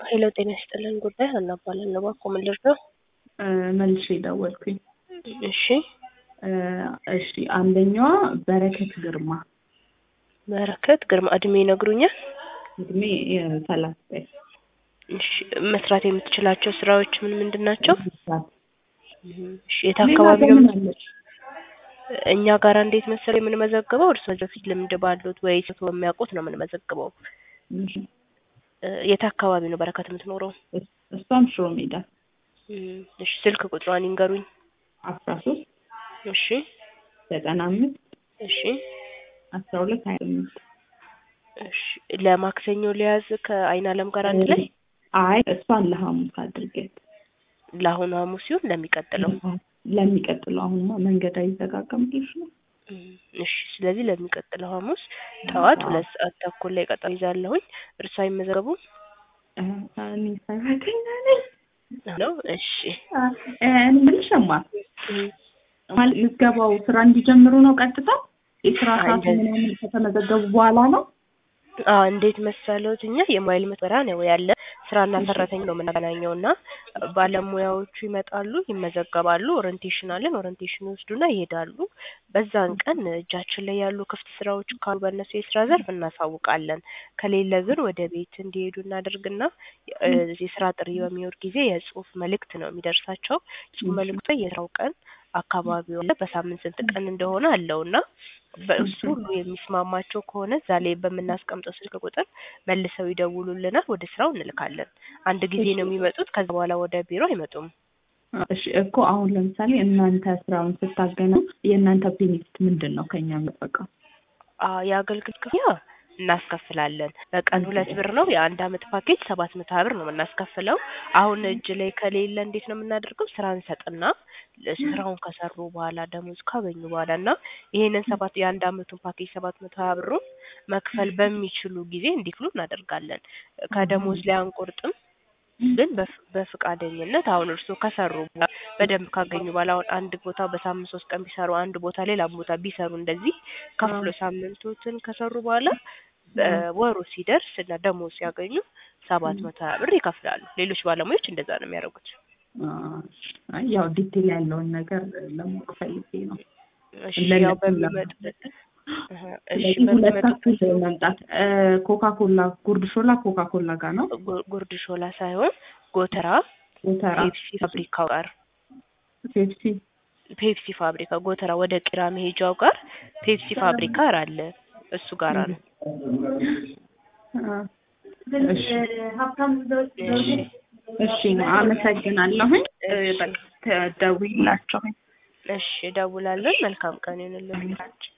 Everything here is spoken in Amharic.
ሄሎ ጤና ይስጥልን ጉዳይ አናባለን ባኮ ምንድነው? መልሼ ደወልኩኝ። እሺ እሺ አንደኛዋ በረከት ግርማ። በረከት ግርማ እድሜ ይነግሩኛል? እድሜ 30። እሺ መስራት የምትችላቸው ስራዎች ምን ናቸው? እሺ የት ሌላ አካባቢ ነው? በምን አለች? እኛ ጋር እንዴት መሰለኝ የምንመዘግበው እርሶ በፊት ልምድ ባሉት ወይስ በሚያውቁት ነው የምንመዘግበው። እሺ የት አካባቢ ነው በረከት የምትኖረው? እሷም ሽሮ ሜዳ። እሺ ስልክ ቁጥሯን ይንገሩኝ። 13 እሺ 95 እሺ 12 25። እሺ ለማክሰኞ ሊያዝ ከአይን አለም ጋር አንድ ላይ? አይ እሷን ለሐሙስ አድርጌት። ለአሁኑ ሐሙስ ሲሆን ለሚቀጥለው አሁንማ መንገድ አይዘጋጋም ልሽ ነው። እሺ ስለዚህ ለሚቀጥለው ሐሙስ ጠዋት 2 ሰዓት ተኩል ላይ ቀጠሮ ይዛለሁኝ። እርሷ ይመዘገቡ እኔ ሰራተኛ ነኝ ነው። እሺ ምንሽማ ማለት ምዝገባው ስራ እንዲጀምሩ ነው ቀጥታ? የስራ ሰዓት ምናምን ከተመዘገቡ በኋላ ነው? እንዴት መሰለዎት እኛ የሞባይል መስመሪያ ነው ያለ ስራና ሰራተኛ ነው የምናገናኘውና ባለሙያዎቹ ይመጣሉ፣ ይመዘገባሉ፣ ኦሪንቴሽን አለን፣ ኦሪንቴሽን ይወስዱና ይሄዳሉ። በዛን ቀን እጃችን ላይ ያሉ ክፍት ስራዎች ካሉ በእነሱ የስራ ዘርፍ እናሳውቃለን። ከሌለ ግን ወደ ቤት እንዲሄዱ እናደርግና የስራ ጥሪ በሚኖር ጊዜ የጽሁፍ መልእክት ነው የሚደርሳቸው። ጽሁፍ መልእክቱ የስራው ቀን አካባቢው ላይ በሳምንት ስንት ቀን እንደሆነ አለውና በእሱ ሁሉ የሚስማማቸው ከሆነ ዛሬ በምናስቀምጠው ስልክ ቁጥር መልሰው ይደውሉልናል፣ ወደ ስራው እንልካለን። አንድ ጊዜ ነው የሚመጡት፣ ከዛ በኋላ ወደ ቢሮ አይመጡም። እሺ እኮ አሁን ለምሳሌ እናንተ ስራውን ስታገኙ የእናንተ ቤኔፊት ምንድነው ከኛ የሚጠበቀው? የአገልግሎት ክፍያ እናስከፍላለን። በቀን 2 ብር ነው። የአንድ አመት ፓኬጅ 700 ብር ነው የምናስከፍለው። አሁን እጅ ላይ ከሌለ እንዴት ነው የምናደርገው? ስራ እንሰጥና ስራውን ከሰሩ በኋላ ደሞዝ ካገኙ በኋላና ይሄንን የአንድ አመቱን ፓኬጅ 720 ብሩን መክፈል በሚችሉ ጊዜ እንዲክሉ እናደርጋለን። ከደሞዝ ላይ አንቆርጥም፣ ግን በፍቃደኝነት አሁን እርሶ ከሰሩ በደንብ ካገኙ በኋላ አሁን አንድ ቦታ በሳምንት 3 ቀን ቢሰሩ አንድ ቦታ ሌላ ቦታ ቢሰሩ እንደዚህ ከፍሎ ሳምንቱን ከሰሩ በኋላ በወሩ ሲደርስ እና ደሞዝ ሲያገኙ 720 ብር ይከፍላሉ። ሌሎች ባለሙያዎች እንደዛ ነው የሚያደርጉት። ያው ዲቴል ያለውን ነገር ለማወቅ ፈልጌ ነው። እሺ ያው በሚመጡበት መምጣት ኮካኮላ ጉርድሾላ ኮካኮላ ጋር ነው። ጉርድሾላ ሳይሆን ጎተራ ፔፕሲ ፋብሪካው ጋር ፔፕሲ ፋብሪካ ጎተራ ወደ ቂራ መሄጃው ጋር ፔፕሲ ፋብሪካ አለ፣ እሱ ጋር ነው። እሺ አመሰግናለሁ። ደውይላቸው። እሺ ደውላለን። መልካም ቀን ይሁንልዎት።